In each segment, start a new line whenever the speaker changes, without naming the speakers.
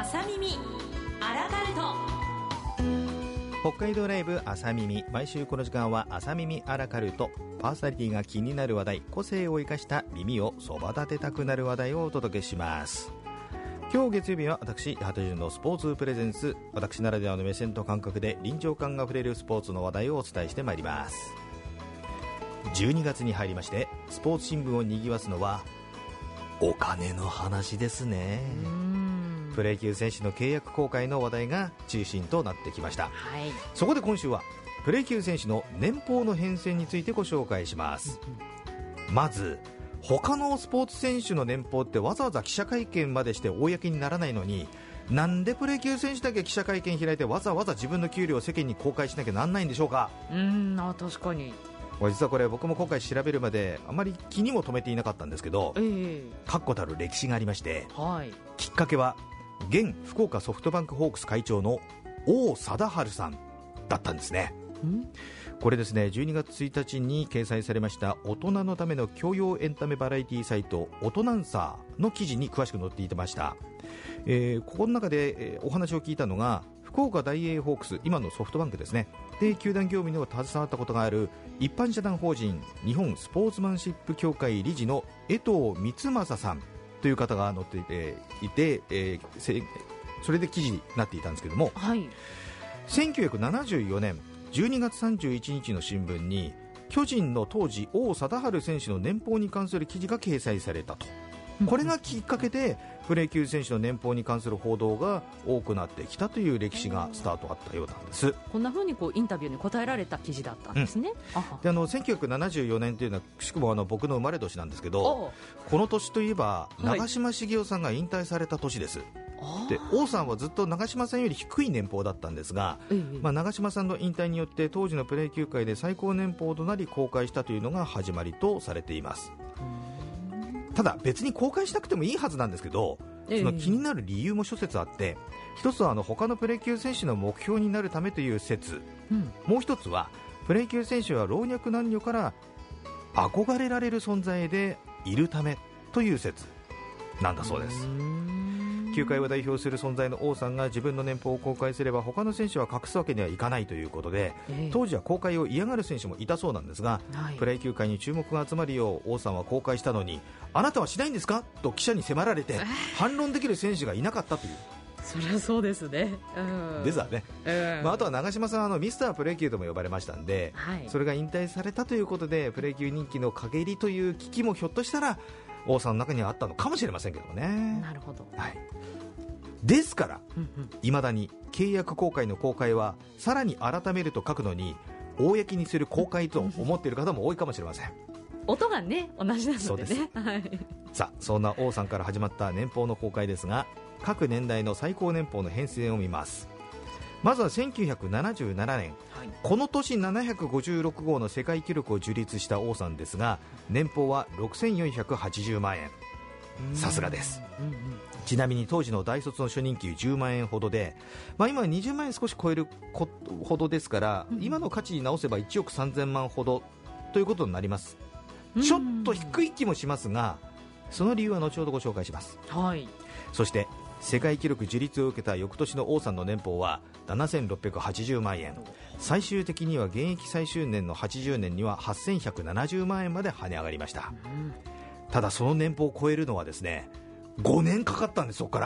朝耳アラカルト。
北海道ライブ朝耳、毎週この時間は朝耳アラカルト。パーソナリティが気になる話題、個性を生かした耳をそば立てたくなる話題をお届けします。今日月曜日は私八幡のスポーツプレゼンス、私ならではの目線と感覚で臨場感あふれるスポーツの話題をお伝えしてまいります。12月に入りまして、スポーツ新聞を賑わすのはお金の話ですね。プロ野球選手の契約更改の話題が中心となってきました、そこで今週はプロ野球選手の年俸の変遷についてご紹介します、まず他のスポーツ選手の年俸ってわざわざ記者会見までして公にならないのに、なんでプロ野球選手だけ記者会見開いてわざわざ自分の給料を世間に公開しなきゃなんないんでしょうか。
確かに
実はこれ僕も今回調べるまであまり気にも留めていなかったんですけど、確固たる歴史がありまして、きっかけは現福岡ソフトバンクホークス会長の王貞治さんだったんですね。これですね、12月1日に掲載されました大人のための教養エンタメバラエティサイトオトナンサーの記事に詳しく載っていました、ここの中で、お話を聞いたのが福岡大英ホークス、今のソフトバンクですね、で球団業務にも携わったことがある一般社団法人日本スポーツマンシップ協会理事の江藤光正さんという方が載っていて、それで記事になっていたんですけども、1974年12月31日の新聞に巨人の当時王貞治選手の年俸に関する記事が掲載されたと。これがきっかけでプロ野球選手の年俸に関する報道が多くなってきたという歴史がスタートあったようなんです。
こんな風にインタビューに答えられた記事だったんですね、
で1974年というのはくしくも僕の生まれ年なんですけど、この年といえば長嶋茂雄さんが引退された年です、で王さんはずっと長嶋さんより低い年俸だったんですが、長嶋さんの引退によって当時のプロ野球界で最高年俸となり公開したというのが始まりとされています。ただ別に公開しなくてもいいはずなんですけど、その気になる理由も諸説あって、一つは他のプロ野球選手の目標になるためという説、もう一つはプロ野球選手は老若男女から憧れられる存在でいるためという説なんだそうです。球界を代表する存在の王さんが自分の年俸を公開すれば他の選手は隠すわけにはいかないということで、当時は公開を嫌がる選手もいたそうなんですが、プロ野球界に注目が集まるよう王さんは公開したのに、あなたはしないんですかと記者に迫られて反論できる選手がいなかったという。
そりゃそうですね、
ですわね、あとは長嶋さんミスタープロ野球とも呼ばれましたんで、それが引退されたということでプロ野球人気の陰りという危機もひょっとしたら王さんの中にはあったのかもしれませんけどもね。
なるほど、
ですからいまだに契約更改の公開はさらに改めると書くのに公にする公開と思っている方も多いかもしれません。
音がね同じなのでね。
さあそんな王さんから始まった年俸の公開ですが、各年代の最高年俸の変遷を見ます。まずは1977年、この年756号の世界記録を樹立した王さんですが、年俸は6480万円、さすがです、ちなみに当時の大卒の初任給10万円ほどで、今は20万円少し超えるほどですから、今の価値に直せば1億3000万ほどということになります。ちょっと低い気もしますが、その理由は後ほどご紹介します、そして世界記録樹立を受けた翌年の王さんの年俸は7680万円、最終的には現役最終年の80年には8170万円まで跳ね上がりました、ただその年俸を超えるのはですね5年かかったんです。そこから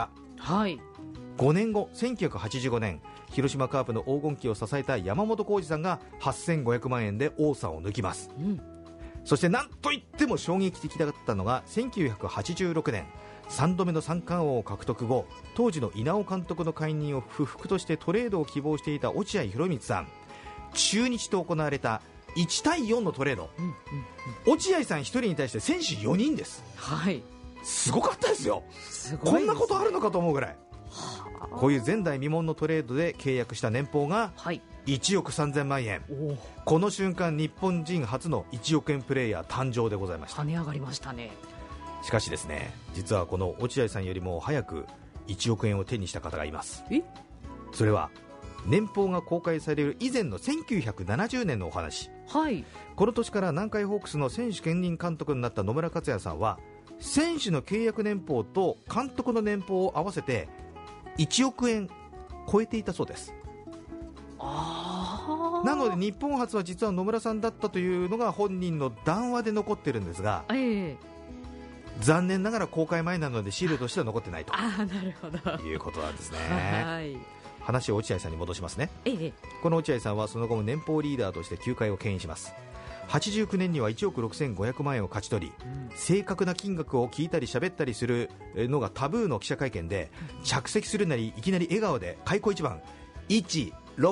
、5年後1985年広島カープの黄金期を支えた山本浩二さんが8500万円で王さんを抜きます、そして何といっても衝撃的だったのが1986年3度目の三冠王を獲得後、当時の稲尾監督の解任を不服としてトレードを希望していた落合博満さん、中日と行われた1対4のトレード、落合さん1人に対して選手4人です、すごかったですよ。こんなことあるのかと思うぐらい、こういう前代未聞のトレードで契約した年俸が1億3000万円、この瞬間日本人初の1億円プレーヤー誕生でございました。
跳ね上がりましたね。
しかしですね、実はこの落合さんよりも早く1億円を手にした方がいます。それは年俸が公開される以前の1970年のお話、この年から南海ホークスの選手兼任監督になった野村克也さんは選手の契約年俸と監督の年俸を合わせて 1億円超えていたそうです。なので日本初は実は野村さんだったというのが本人の談話で残ってるんですが、残念ながら公開前なので資料としては残ってないということなんですね。はい、話を落合さんに戻しますね。この落合さんはその後も年俸リーダーとして球界を牽引します。89年には1億6500万円を勝ち取り、正確な金額を聞いたり喋ったりするのがタブーの記者会見で、着席するなりいきなり笑顔で開口一番165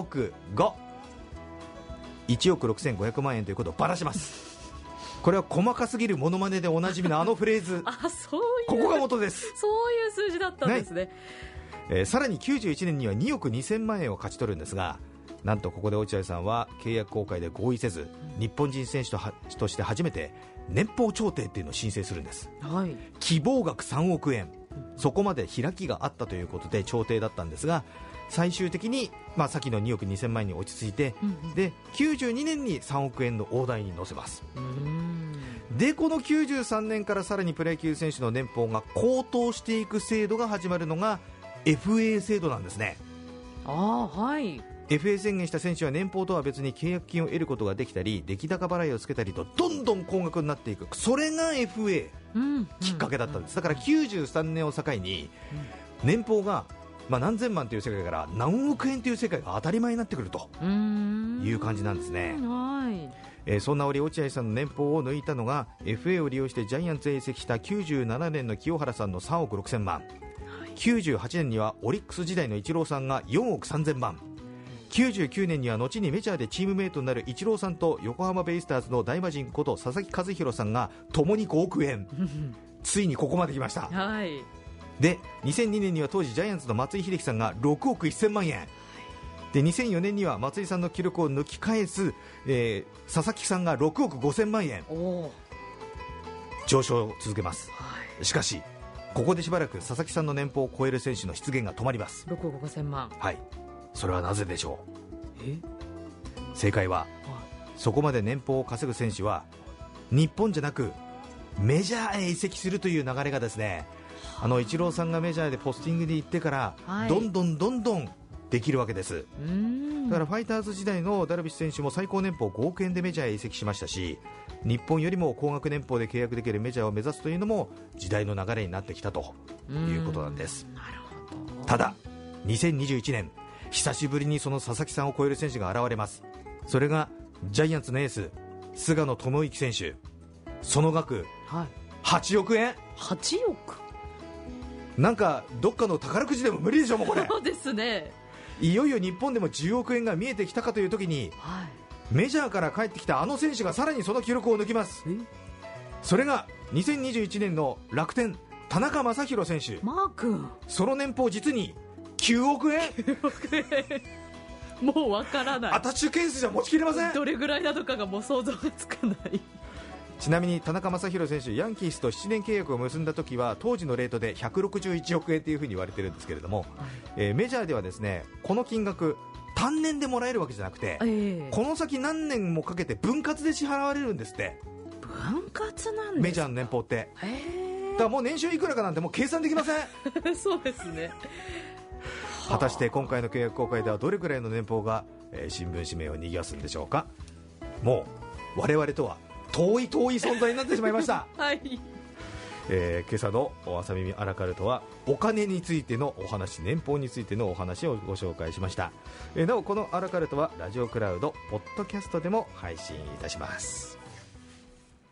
1億6500万円ということをばらします。これは細かすぎるモノマネでおなじみのあのフレーズ
そういう
ここが元です。
そういう数字だったんですね。
さらに91年には2億2000万円を勝ち取るんですが、なんとここで落合さんは契約更改で合意せず、日本人選手として初めて年俸調停っていうのを申請するんです。希望額3億円、そこまで開きがあったということで調停だったんですが、最終的に、さっきの2億2000万円に落ち着いて、で92年に3億円の大台に乗せます。でこの93年からさらにプロ野球選手の年俸が高騰していく制度が始まるのが FA 制度なんですね。FA 宣言した選手は年俸とは別に契約金を得ることができたり、出来高払いをつけたりとどんどん高額になっていく、それが FA きっかけだったんです。だから93年を境に年俸が何千万という世界から何億円という世界が当たり前になってくるという感じなんですね。そんな折落合さんの年俸を抜いたのが FA を利用してジャイアンツへ移籍した97年の清原さんの3億6000万、98年にはオリックス時代のイチローさんが4億3000万、99年には後にメジャーでチームメイトになるイチローさんと横浜ベイスターズの大魔神こと佐々木主浩さんが共に5億円ついにここまで来ました。で2002年には当時ジャイアンツの松井秀喜さんが6億1000万円で、2004年には松井さんの記録を抜き返す、佐々木さんが6億5000万円上昇を続けます。しかしここでしばらく佐々木さんの年俸を超える選手の出現が止まります。
6億5000万、
それはなぜでしょう。正解は、そこまで年俸を稼ぐ選手は日本じゃなくメジャーへ移籍するという流れがですね、イチローさんがメジャーでポスティングで行ってから、どんどんできるわけです。だからファイターズ時代のダルビッシュ選手も最高年俸5億円でメジャーへ移籍しましたし、日本よりも高額年俸で契約できるメジャーを目指すというのも時代の流れになってきたということなんです。ただ2021年、久しぶりにその佐々木さんを超える選手が現れます。それがジャイアンツのエース菅野智之選手。その額、8億円。
8億
なんかどっかの宝くじでも無理でしょもうこれ。
そうですね。
いよいよ日本でも10億円が見えてきたかという時に、メジャーから帰ってきたあの選手がさらにその記録を抜きます。それが2021年の楽天田中将大選手。その年俸実に9億円。
もうわからない。
アタッチュケースじゃ持ちきれません。
どれぐらいなのかがもう想像がつかない。
ちなみに田中将大選手、ヤンキースと7年契約を結んだ時は当時のレートで161億円というふうに言われているんですけれども、メジャーではですね、この金額単年でもらえるわけじゃなくて、この先何年もかけて分割で支払われるんですって。
分割なんですか、
メジャーの年俸って。だからもう年収いくらかなんてもう計算できません。
そうですね。
果たして今回の契約更改ではどれくらいの年俸が、新聞紙面を賑わすんでしょうか。もう我々とは遠い存在になってしまいました。今朝の朝耳アラカルトはお金についてのお話、年俸についてのお話をご紹介しました。なおこのアラカルトはラジオクラウドポッドキャストでも配信いたします。